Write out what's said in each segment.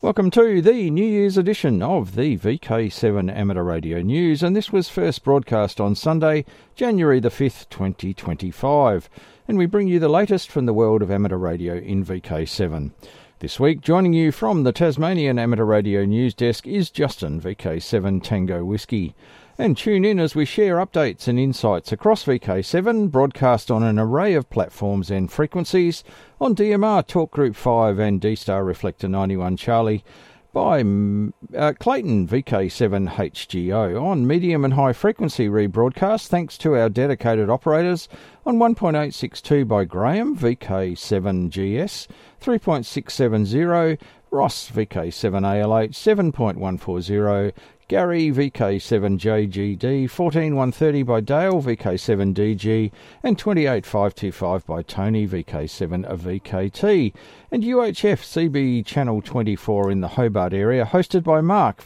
Welcome to the New Year's edition of the VK7 Amateur Radio News, and this was first broadcast on Sunday, January the 5th, 2025, and we bring you the latest from the world of amateur radio in VK7. This week, joining you from the Tasmanian Amateur Radio News Desk is Justin, VK7 Tango Whiskey. And tune in as we share updates and insights across VK7, broadcast on an array of platforms and frequencies, on DMR, Talk Group 5 and D-Star Reflector 91 Charlie, by Clayton VK7 HGO, on medium and high frequency rebroadcast thanks to our dedicated operators, on 1.862 by Graham VK7GS, 3.670, Ross VK7ALH, 7.140, Gary VK7JGD, 14130 by Dale VK7DG, and 28525 by Tony VK7VKT, and UHF CB Channel 24 in the Hobart area, hosted by Mark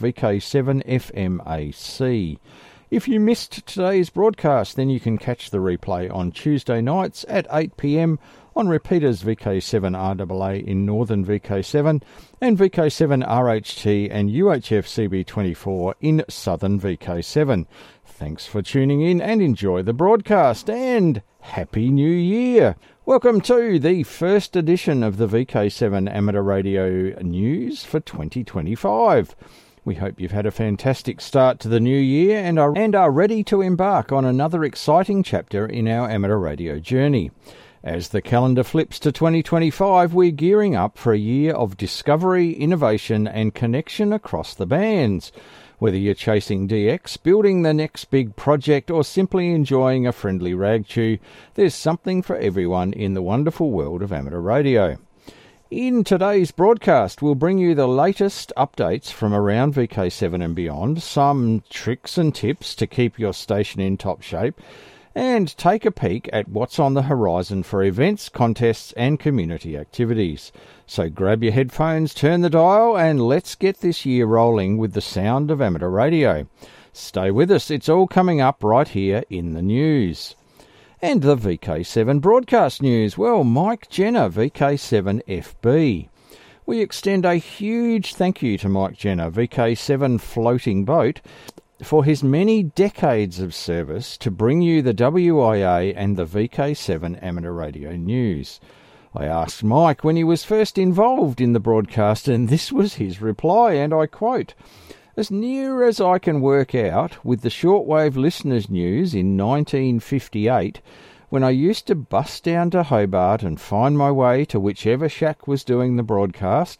VK7FMAC. If you missed today's broadcast, then you can catch the replay on Tuesday nights at 8 p.m. on repeaters VK7RAA in Northern VK7 and VK7 RHT and UHF CB24 in Southern VK7. Thanks for tuning in and enjoy the broadcast, and Happy New Year! Welcome to the first edition of the VK7 Amateur Radio News for 2025. We hope you've had a fantastic start to the new year and are ready to embark on another exciting chapter in our amateur radio journey. As the calendar flips to 2025, we're gearing up for a year of discovery, innovation and connection across the bands. Whether you're chasing DX, building the next big project or simply enjoying a friendly rag chew, there's something for everyone in the wonderful world of amateur radio. In today's broadcast, we'll bring you the latest updates from around VK7 and beyond, some tricks and tips to keep your station in top shape, and take a peek at what's on the horizon for events, contests and community activities. So grab your headphones, turn the dial, and let's get this year rolling with the sound of amateur radio. Stay with us, it's all coming up right here in the news. And the VK7 broadcast news. Well, Mike Jenner, VK7FB. We extend a huge thank you to Mike Jenner, VK7 Floating Boat, for his many decades of service to bring you the WIA and the VK7 Amateur Radio News. I asked Mike when he was first involved in the broadcast, and this was his reply, and I quote, "As near as I can work out, with the shortwave listeners news in 1958, when I used to bus down to Hobart and find my way to whichever shack was doing the broadcast,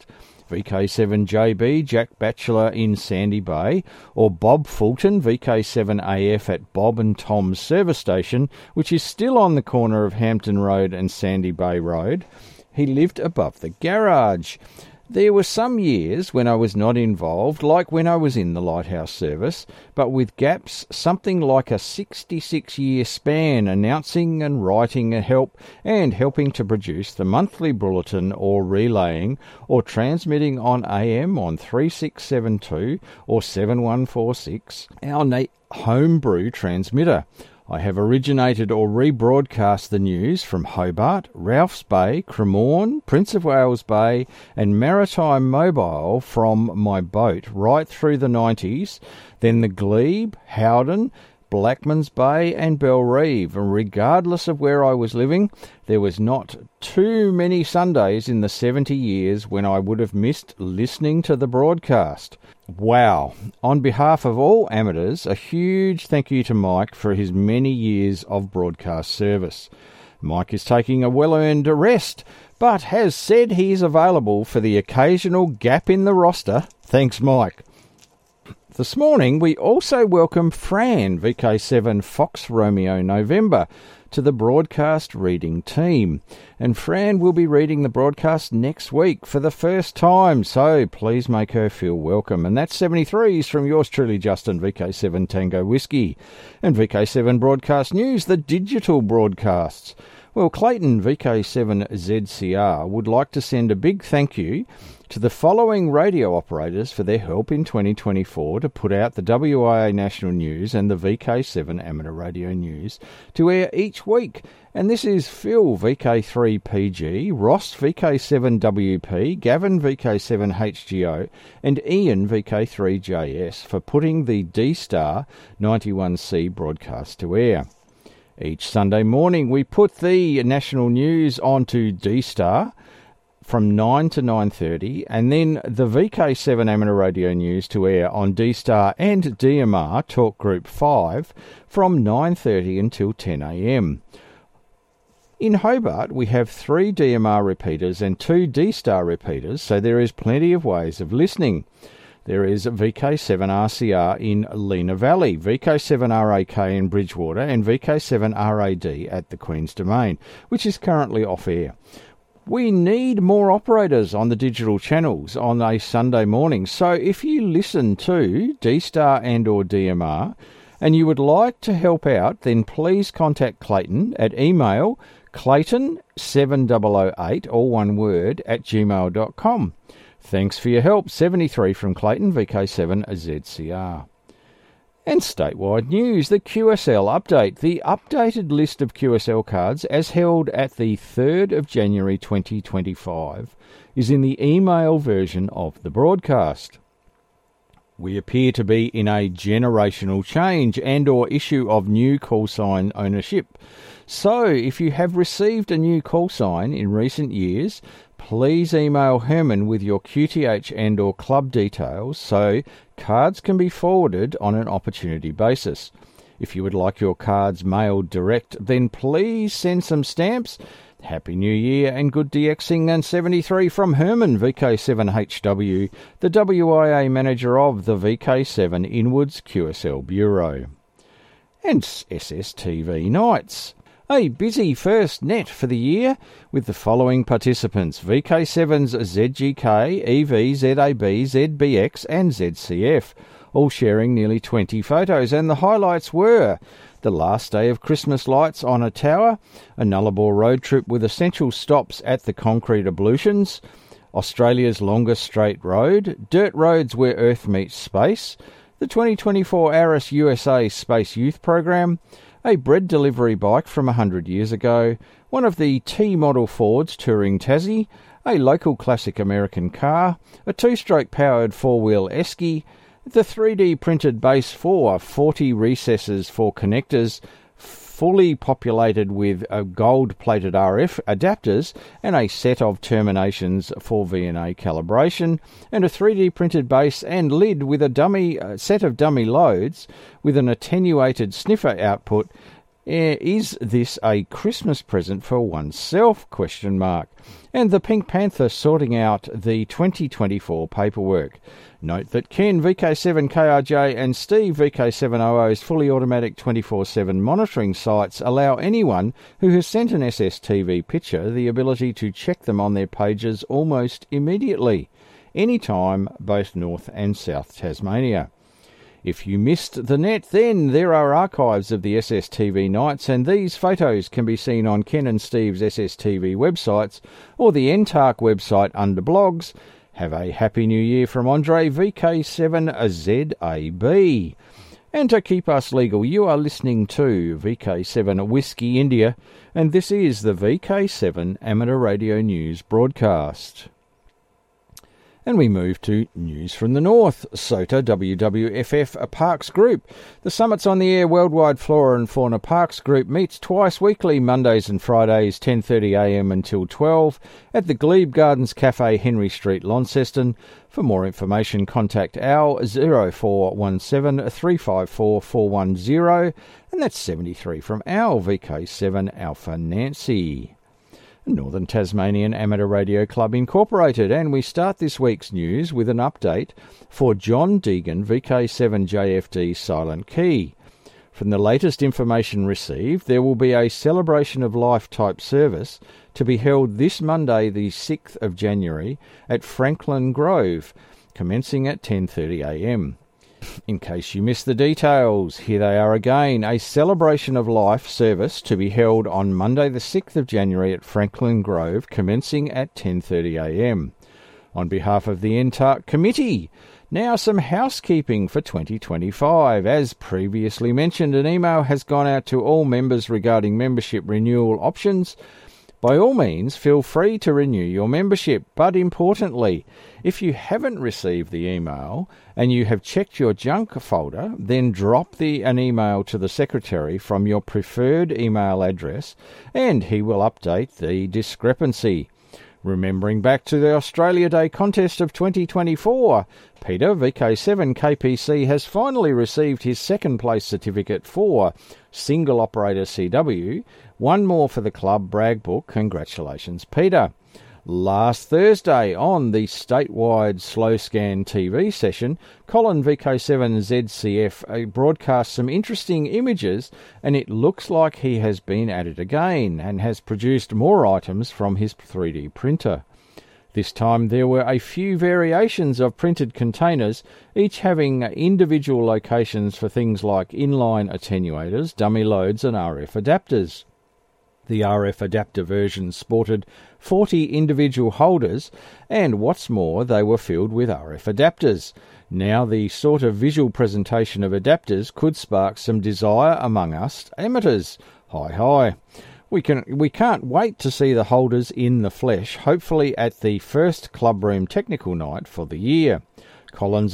VK7JB, Jack Batchelor in Sandy Bay, or Bob Fulton, VK7AF at Bob and Tom's service station, which is still on the corner of Hampton Road and Sandy Bay Road, he lived above the garage. There were some years when I was not involved, like when I was in the Lighthouse service, but with gaps, something like a 66-year span, announcing and writing and helping to produce the monthly bulletin or relaying or transmitting on AM on 3672 or 7146, our homebrew transmitter. I have originated or rebroadcast the news from Hobart, Ralphs Bay, Cremorne, Prince of Wales Bay and Maritime Mobile from my boat right through the 90s, then the Glebe, Howden, Blackmans Bay and Bellerive. And regardless of where I was living, there was not too many Sundays in the 70 years when I would have missed listening to the broadcast. Wow. On behalf of all amateurs, a huge thank you to Mike for his many years of broadcast service. Mike is taking a well-earned rest, but has said he is available for the occasional gap in the roster. Thanks, Mike. This morning, we also welcome Fran, VK7 Fox Romeo November, to the broadcast reading team. And Fran will be reading the broadcast next week for the first time, so please make her feel welcome. And that's 73s from yours truly, Justin, VK7 Tango Whiskey. And VK7 Broadcast News, the digital broadcasts. Well, Clayton VK7ZCR would like to send a big thank you to the following radio operators for their help in 2024 to put out the WIA National News and the VK7 Amateur Radio News to air each week. And this is Phil VK3PG, Ross VK7WP, Gavin VK7HGO, and Ian VK3JS for putting the D-Star 91C broadcast to air. Each Sunday morning we put the national news onto D-Star from 9 to 9:30, and then the VK7 Amateur Radio News to air on D-Star and DMR Talk Group 5 from 9:30 until 10 a.m. In Hobart, we have 3 DMR repeaters and 2 D-Star repeaters, so there is plenty of ways of listening. There is VK7RCR in Lena Valley, VK7RAK in Bridgewater, and VK7RAD at the Queen's Domain, which is currently off air. We need more operators on the digital channels on a Sunday morning, so if you listen to D-Star and or DMR and you would like to help out, then please contact Clayton at email clayton7008, all one word, @gmail.com. Thanks for your help. 73 from Clayton, VK7ZCR. And statewide news, the QSL update. The updated list of QSL cards as held at the 3rd of January 2025 is in the email version of the broadcast. We appear to be in a generational change and or issue of new call sign ownership. So if you have received a new call sign in recent years, please email Herman with your QTH and or club details so cards can be forwarded on an opportunity basis. If you would like your cards mailed direct, then please send some stamps. Happy New Year and good DXing. And 73 from Herman, VK7HW, the WIA manager of the VK7 Inwards QSL Bureau. And SSTV Nights. A busy first net for the year with the following participants: VK7's ZGK, EV, ZAB, ZBX and ZCF, all sharing nearly 20 photos. And the highlights were the last day of Christmas lights on a tower, a Nullarbor road trip with essential stops at the concrete ablutions, Australia's longest straight road, dirt roads where Earth meets space, the 2024 ARIS USA Space Youth Program, a bread delivery bike from 100 years ago, one of the T-model Fords touring Tassie, a local classic American car, a two-stroke powered four-wheel esky, the 3D printed base for 40 recesses for connectors, fully populated with gold-plated RF adapters and a set of terminations for VNA calibration, and a 3D printed base and lid with a set of dummy loads with an attenuated sniffer output. Is this a Christmas present for oneself? ? And the Pink Panther sorting out the 2024 paperwork. Note that Ken VK7KRJ and Steve VK700's fully automatic 24/7 monitoring sites allow anyone who has sent an SSTV picture the ability to check them on their pages almost immediately, anytime, both North and South Tasmania. If you missed the net, then there are archives of the SSTV nights, and these photos can be seen on Ken and Steve's SSTV websites or the NTARC website under blogs. Have a Happy New Year from Andre VK7ZAB. And to keep us legal, you are listening to VK7 Whiskey India, and this is the VK7 Amateur Radio News broadcast. And we move to news from the north. SOTA WWFF Parks Group. The Summits on the Air Worldwide Flora and Fauna Parks Group meets twice weekly, Mondays and Fridays, 10:30am until 12, at the Glebe Gardens Cafe, Henry Street, Launceston. For more information, contact our 0417 354 410, and that's 73 from our VK7 Alpha Nancy. Northern Tasmanian Amateur Radio Club Incorporated, and we start this week's news with an update for John Deegan VK7JFD Silent Key. From the latest information received, there will be a Celebration of Life type service to be held this Monday the 6th of January at Franklin Grove, commencing at 10:30am. In case you missed the details, here they are again. A Celebration of Life service to be held on Monday the 6th of January at Franklin Grove, commencing at 10:30am. On behalf of the NTARC Committee, now some housekeeping for 2025. As previously mentioned, an email has gone out to all members regarding membership renewal options. By all means, feel free to renew your membership, but importantly, if you haven't received the email and you have checked your junk folder, then drop an email to the Secretary from your preferred email address and he will update the discrepancy. Remembering back to the Australia Day contest of 2024, Peter, VK7 KPC, has finally received his second place certificate for Single Operator CW. One more for the club brag book. Congratulations, Peter. Last Thursday on the statewide Slow Scan TV session, Colin VK7 ZCF broadcast some interesting images, and it looks like he has been at it again and has produced more items from his 3D printer. This time there were a few variations of printed containers, each having individual locations for things like inline attenuators, dummy loads and RF adapters. The RF adapter version sported 40 individual holders, and what's more, they were filled with RF adapters. Now the sort of visual presentation of adapters could spark some desire among us amateurs. Hi. We can't wait to see the holders in the flesh, hopefully at the first Clubroom Technical Night for the year. Colin's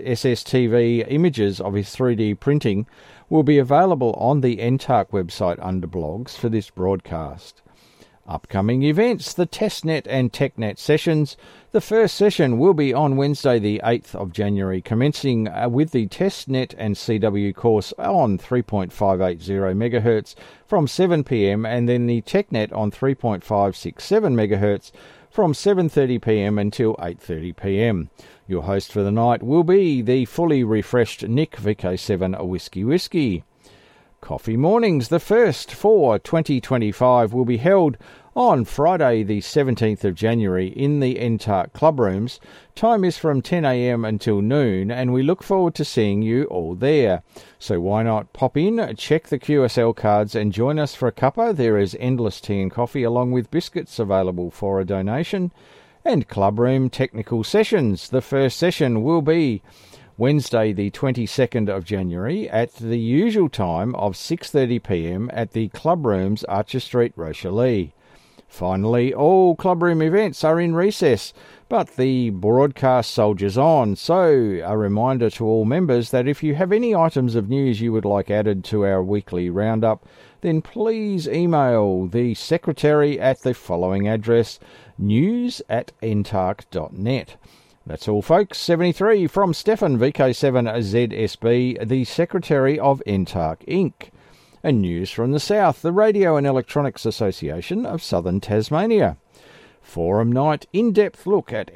SSTV images of his 3D printing will be available on the NTARC website under blogs for this broadcast. Upcoming events, the Testnet and TechNet sessions. The first session will be on Wednesday the 8th of January, commencing with the Testnet and CW course on 3.580 MHz from 7pm, and then the TechNet on 3.567 MHz from 7:30pm until 8:30pm. Your host for the night will be the fully refreshed Nick VK7 A Whiskey. Coffee mornings, the first for 2025, will be held on Friday the 17th of January in the NTARC clubrooms. Time is from 10am until noon, and we look forward to seeing you all there. So why not pop in, check the QSL cards and join us for a cuppa. There is endless tea and coffee along with biscuits available for a donation. And clubroom technical sessions. The first session will be Wednesday the 22nd of January at the usual time of 6:30pm at the Clubrooms, Archer Street, Rochelle. Finally, all clubroom events are in recess, but the broadcast soldiers on. So a reminder to all members that if you have any items of news you would like added to our weekly roundup, then please email the Secretary at the following address, news@ntarc.net. That's all, folks. 73 from Stefan VK7ZSB, the Secretary of NTARC Inc. And news from the South, the Radio and Electronics Association of Southern Tasmania. Forum night, in-depth look at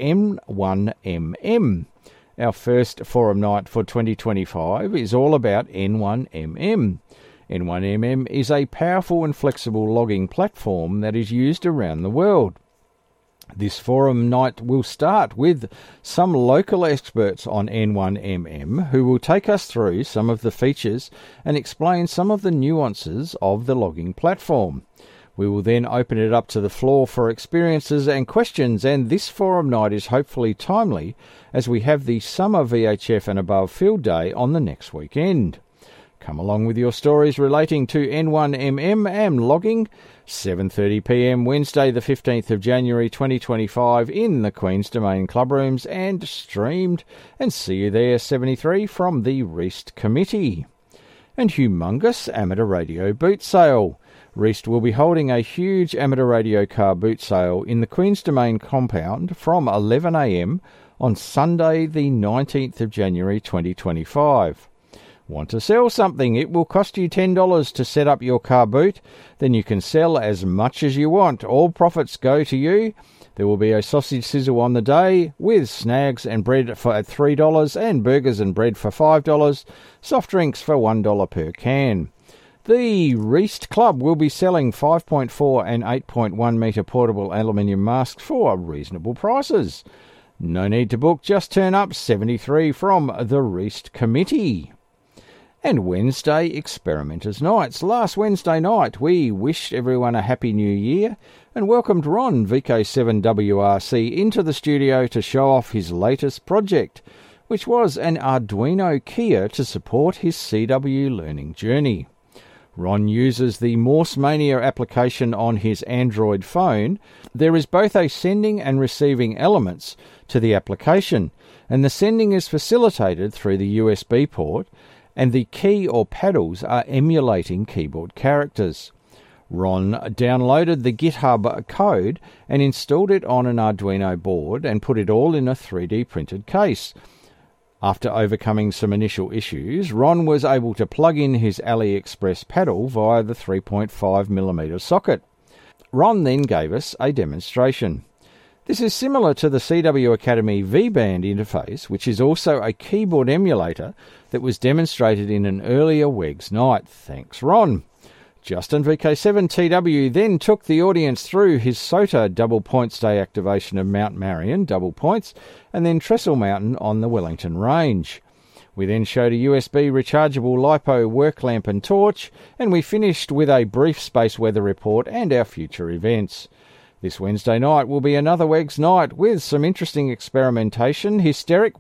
N1MM. Our first forum night for 2025 is all about N1MM. N1MM is a powerful and flexible logging platform that is used around the world. This forum night will start with some local experts on N1MM who will take us through some of the features and explain some of the nuances of the logging platform. We will then open it up to the floor for experiences and questions, and this forum night is hopefully timely as we have the Summer VHF and Above Field Day on the next weekend. Come along with your stories relating to N1MM and logging. 7:30pm Wednesday the 15th of January 2025 in the Queen's Domain Clubrooms, and streamed. And see you there, 73 from the Reist Committee. And humongous amateur radio boot sale. Reist will be holding a huge amateur radio car boot sale in the Queen's Domain compound from 11am on Sunday the 19th of January 2025. Want to sell something? It will cost you $10 to set up your car boot. Then you can sell as much as you want. All profits go to you. There will be a sausage sizzle on the day with snags and bread for $3 and burgers and bread for $5. Soft drinks for $1 per can. The Reist Club will be selling 5.4 and 8.1 metre portable aluminium masks for reasonable prices. No need to book, just turn up. 73 from the Reist Committee. And Wednesday Experimenters Nights. Last Wednesday night we wished everyone a Happy New Year and welcomed Ron, VK7WRC, into the studio to show off his latest project, which was an Arduino Kia to support his CW learning journey. Ron uses the Morse Mania application on his Android phone. There is both a sending and receiving elements to the application, and the sending is facilitated through the USB port, and the key or paddles are emulating keyboard characters. Ron downloaded the GitHub code and installed it on an Arduino board and put it all in a 3D printed case. After overcoming some initial issues, Ron was able to plug in his AliExpress paddle via the 3.5mm socket. Ron then gave us a demonstration. This is similar to the CW Academy V-Band interface, which is also a keyboard emulator that was demonstrated in an earlier WEGS night. Thanks, Ron. Justin VK7TW then took the audience through his SOTA double points day activation of Mount Marion double points and then Trestle Mountain on the Wellington Range. We then showed a USB rechargeable LiPo work lamp and torch, and we finished with a brief space weather report and our future events. This Wednesday night will be another WEGS night with some interesting experimentation, historic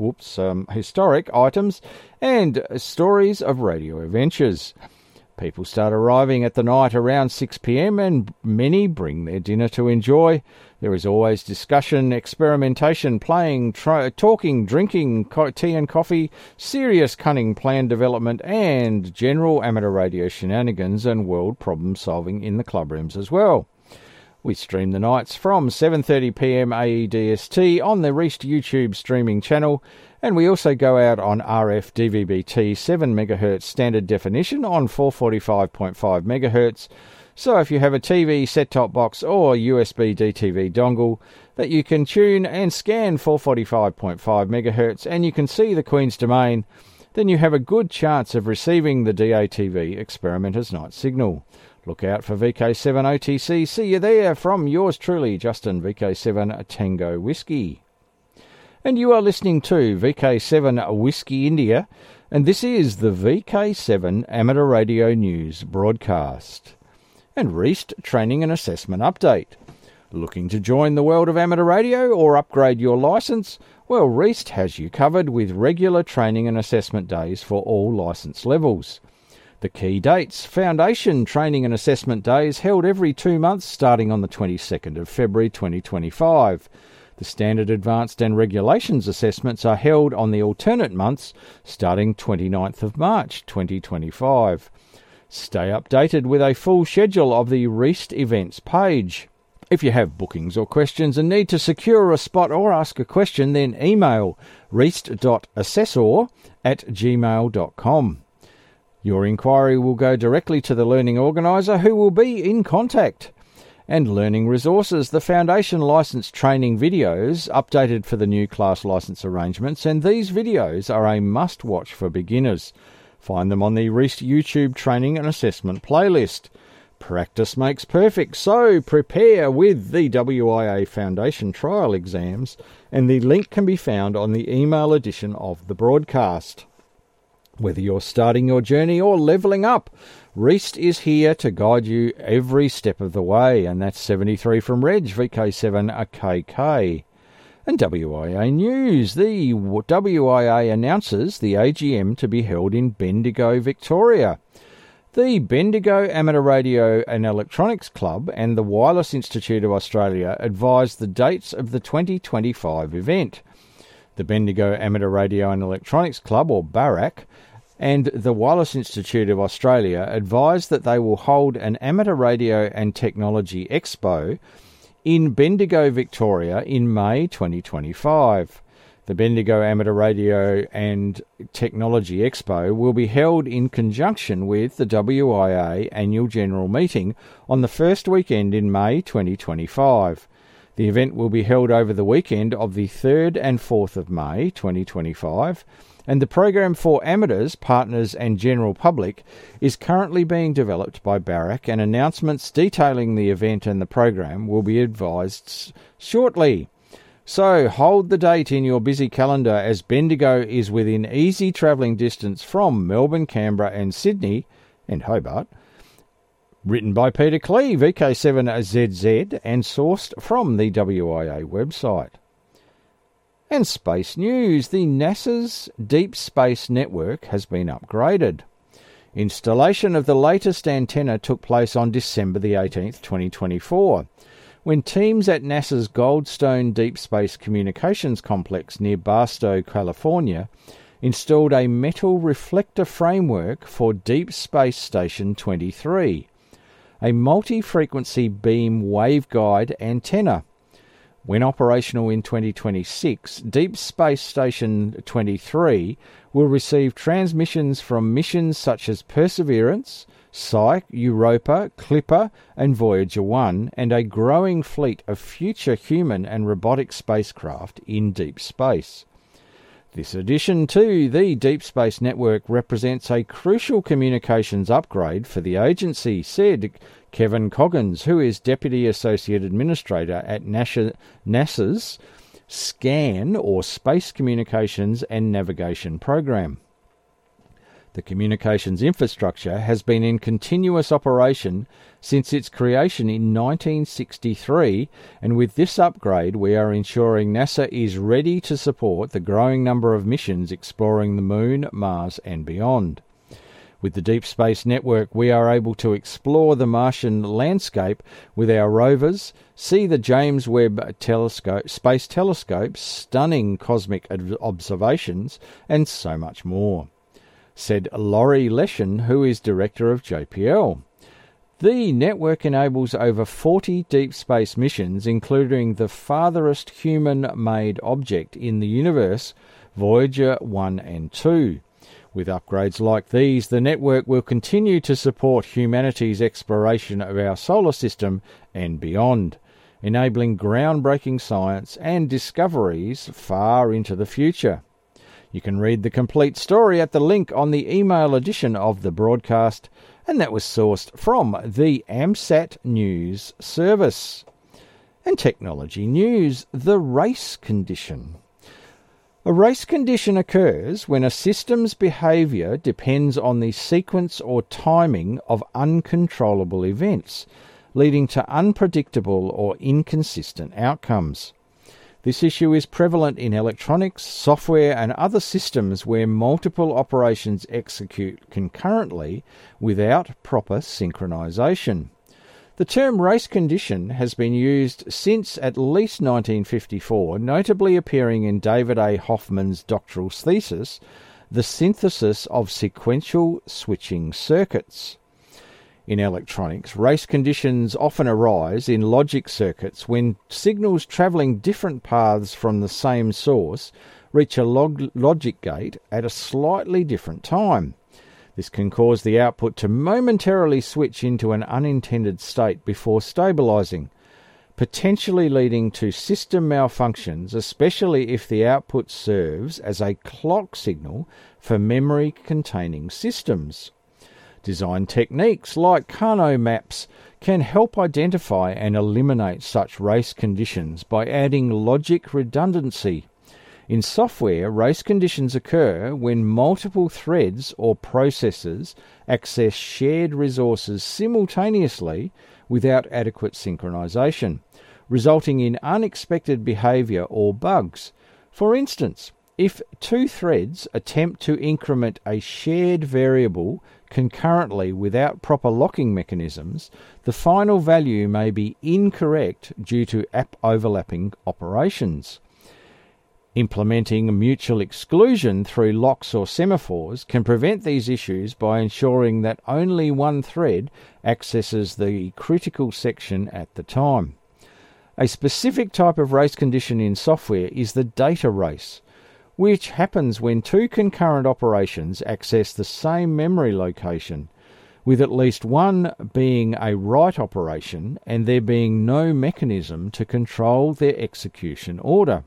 items, and stories of radio adventures. People start arriving at the night around 6 p.m. and many bring their dinner to enjoy. There is always discussion, experimentation, playing, talking, drinking, tea and coffee, serious cunning plan development, and general amateur radio shenanigans and world problem solving in the club rooms as well. We stream the nights from 7:30 p.m. AEDST on the Reist YouTube streaming channel, and we also go out on RF DVB-T 7 MHz standard definition on 445.5 MHz. So if you have a TV, set-top box or USB DTV dongle that you can tune and scan 445.5 MHz and you can see the Queen's Domain, then you have a good chance of receiving the DATV Experimenters Night signal. Look out for VK7OTC. See you there from yours truly, Justin VK7 Tango Whiskey. And you are listening to VK7 Whiskey India, and this is the VK7 Amateur Radio News broadcast. And Reist Training and Assessment Update. Looking to join the world of amateur radio or upgrade your licence? Well, Reist has you covered with regular training and assessment days for all licence levels. The key dates: Foundation Training and Assessment Days held every 2 months starting on the 22nd of February 2025. The Standard, Advanced and Regulations assessments are held on the alternate months starting 29th of March 2025. Stay updated with a full schedule of the Reist events page. If you have bookings or questions and need to secure a spot or ask a question, then email reist.assessor@gmail.com. Your inquiry will go directly to the learning organiser, who will be in contact. And learning resources: the Foundation Licence training videos updated for the new class licence arrangements, and these videos are a must-watch for beginners. Find them on the Reist YouTube Training and Assessment playlist. Practice makes perfect, so prepare with the WIA Foundation trial exams, and the link can be found on the email edition of the broadcast. Whether you're starting your journey or levelling up, Reist is here to guide you every step of the way, and that's 73 from Reg, VK7KK. And WIA News: the WIA announces the AGM to be held in Bendigo, Victoria. The Bendigo Amateur Radio and Electronics Club and the Wireless Institute of Australia advised the dates of the 2025 event. The Bendigo Amateur Radio and Electronics Club, or BARAC, and the Wireless Institute of Australia advised that they will hold an Amateur Radio and Technology Expo in Bendigo, Victoria in May 2025. The Bendigo Amateur Radio and Technology Expo will be held in conjunction with the WIA Annual General Meeting on the first weekend in May 2025. The event will be held over the weekend of the 3rd and 4th of May 2025, and the program for amateurs, partners and general public is currently being developed by BARAC, and announcements detailing the event and the program will be advised shortly. So hold the date in your busy calendar as Bendigo is within easy travelling distance from Melbourne, Canberra and Sydney and Hobart. Written by Peter Clee, VK7ZZ, and sourced from the WIA website. And space news. The NASA's Deep Space Network has been upgraded. Installation of the latest antenna took place on December the 18th, 2024, when teams at NASA's Goldstone Deep Space Communications Complex near Barstow, California, installed a metal reflector framework for Deep Space Station 23, a multi-frequency beam waveguide antenna. When operational in 2026, Deep Space Station 23 will receive transmissions from missions such as Perseverance, Psyche, Europa, Clipper and Voyager 1, and a growing fleet of future human and robotic spacecraft in deep space. This addition to the Deep Space Network represents a crucial communications upgrade for the agency, said Kevin Coggins, who is Deputy Associate Administrator at NASA's SCAN, or Space Communications and Navigation Program. The communications infrastructure has been in continuous operation since its creation in 1963, and with this upgrade we are ensuring NASA is ready to support the growing number of missions exploring the Moon, Mars and beyond. With the Deep Space Network, we are able to explore the Martian landscape with our rovers, see the James Webb Space Telescope's stunning cosmic observations, and so much more, said Laurie Leshin, who is Director of JPL. The network enables over 40 deep space missions, including the farthest human-made object in the universe, Voyager 1 and 2. With upgrades like these, the network will continue to support humanity's exploration of our solar system and beyond, enabling groundbreaking science and discoveries far into the future. You can read the complete story at the link on the email edition of the broadcast, and that was sourced from the AMSAT News Service. And technology news, the race condition. A race condition occurs when a system's behaviour depends on the sequence or timing of uncontrollable events, leading to unpredictable or inconsistent outcomes. This issue is prevalent in electronics, software and other systems where multiple operations execute concurrently without proper synchronization. The term race condition has been used since at least 1954, notably appearing in David A. Hoffman's doctoral thesis, The Synthesis of Sequential Switching Circuits. In electronics, race conditions often arise in logic circuits when signals travelling different paths from the same source reach a logic gate at a slightly different time. This can cause the output to momentarily switch into an unintended state before stabilising, potentially leading to system malfunctions, especially if the output serves as a clock signal for memory-containing systems. Design techniques like Carnot maps can help identify and eliminate such race conditions by adding logic redundancy. In software, race conditions occur when multiple threads or processes access shared resources simultaneously without adequate synchronization, resulting in unexpected behavior or bugs. For instance, if two threads attempt to increment a shared variable concurrently without proper locking mechanisms, the final value may be incorrect due to overlapping operations. Implementing mutual exclusion through locks or semaphores can prevent these issues by ensuring that only one thread accesses the critical section at the time. A specific type of race condition in software is the data race, which happens when two concurrent operations access the same memory location, with at least one being a write operation and there being no mechanism to control their execution order.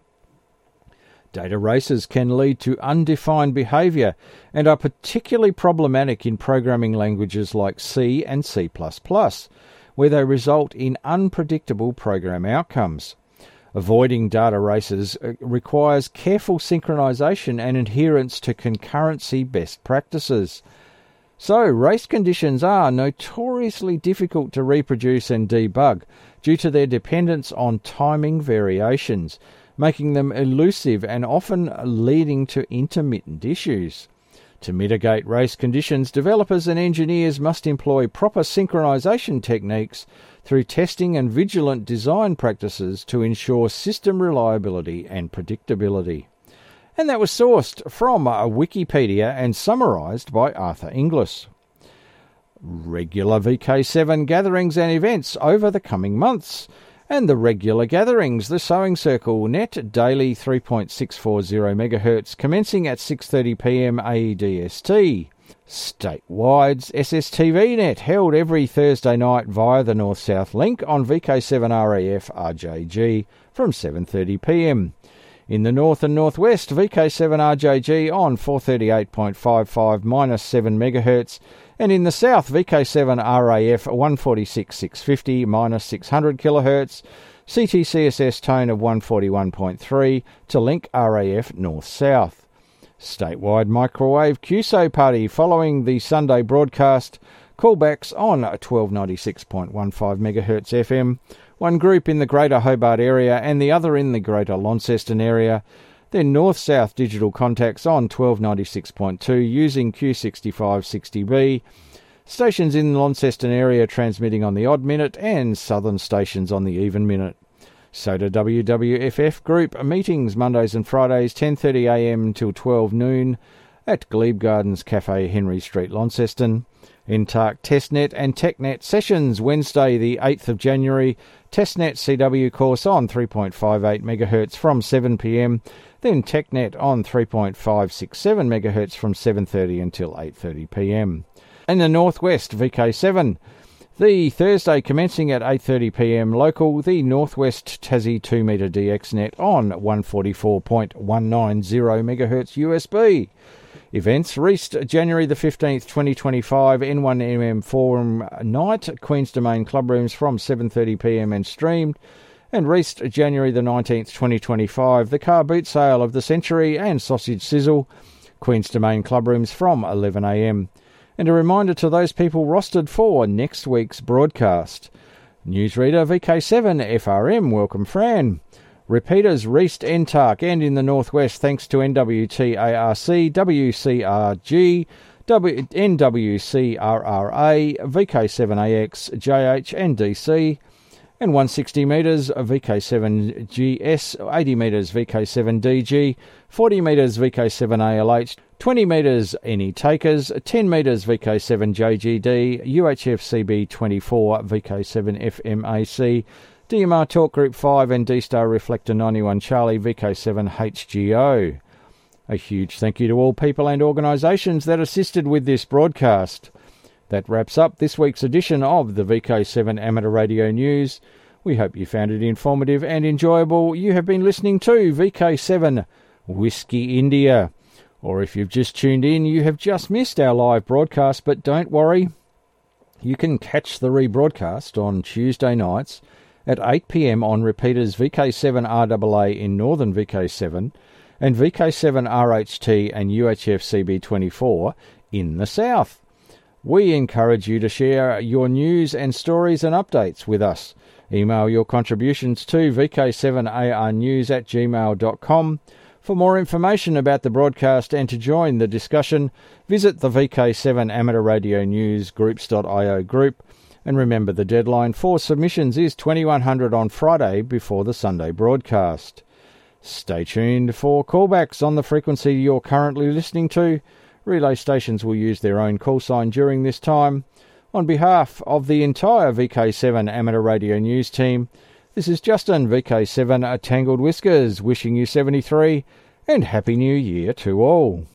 Data races can lead to undefined behaviour and are particularly problematic in programming languages like C and C++, where they result in unpredictable program outcomes. Avoiding data races requires careful synchronization and adherence to concurrency best practices. So, race conditions are notoriously difficult to reproduce and debug due to their dependence on timing variations, making them elusive and often leading to intermittent issues. To mitigate race conditions, developers and engineers must employ proper synchronization techniques through testing and vigilant design practices to ensure system reliability and predictability. And that was sourced from Wikipedia and summarised by Arthur Inglis. Regular VK7 gatherings and events over the coming months. And the regular gatherings, the Sewing Circle Net daily 3.640 MHz commencing at 6:30 p.m. AEDST. Statewide SSTV Net held every Thursday night via the North-South link on VK7 RAF RJG from 7:30 p.m. In the North and Northwest, VK7 RJG on 438.55 -7 MHz, and in the South, VK7 RAF 146.650 -600 kHz, CTCSS tone of 141.3 to link RAF North-South. Statewide microwave QSO party following the Sunday broadcast, callbacks on 1296.15 MHz FM, one group in the Greater Hobart area and the other in the Greater Launceston area. Then North-South digital contacts on 1296.2 using Q6560B, stations in the Launceston area transmitting on the odd minute and southern stations on the even minute. SOTA WWFF group meetings Mondays and Fridays 10:30 a.m. till 12 noon at Glebe Gardens Cafe, Henry Street, Launceston. NTARC Testnet and TechNet sessions Wednesday the 8th of January, Testnet CW course on 3.58 MHz from 7 p.m, then TechNet on 3.567 MHz from 7:30 until 8:30 p.m. In the Northwest, VK7, the Thursday commencing at 8:30 p.m. local, the Northwest Tassie 2-metre DXnet on 144.190 MHz USB. Events Reist January the 15th, 2025, N1MM Forum Night, Queen's Domain Club Rooms from 7:30 p.m. and streamed. And Reist January the 19th, 2025, the Car Boot Sale of the Century and Sausage Sizzle, Queen's Domain Club Rooms from 11 a.m. And a reminder to those people rostered for next week's broadcast. Newsreader VK7 FRM, welcome Fran. Repeaters Reist NTARC and in the Northwest thanks to NWTARC, WCRG, NWCRRA, VK7AX, JH and DC, and 160 metres VK7GS, 80 metres VK7DG, 40 metres VK7ALH, 20 metres Any Takers, 10 metres VK7JGD, UHF-CB24 VK7FMAC, DMR Talk Group 5 and D-Star Reflector 91 Charlie VK7HGO. A huge thank you to all people and organisations that assisted with this broadcast. That wraps up this week's edition of the VK7 Amateur Radio News. We hope you found it informative and enjoyable. You have been listening to VK7 Whiskey India. Or if you've just tuned in, you have just missed our live broadcast, but don't worry. You can catch the rebroadcast on Tuesday nights at 8 p.m. on repeaters VK7 RAA in Northern VK7 and VK7 RHT and UHF CB24 in the South. We encourage you to share your news and stories and updates with us. Email your contributions to vk7arnews@gmail.com. For more information about the broadcast and to join the discussion, visit the VK7 Amateur Radio News Groups.io group. And remember, the deadline for submissions is 2100 on Friday before the Sunday broadcast. Stay tuned for callbacks on the frequency you're currently listening to. Relay stations will use their own call sign during this time. On behalf of the entire VK7 Amateur Radio News team, this is Justin, VK7 Tangled Whiskers, wishing you 73 and Happy New Year to all.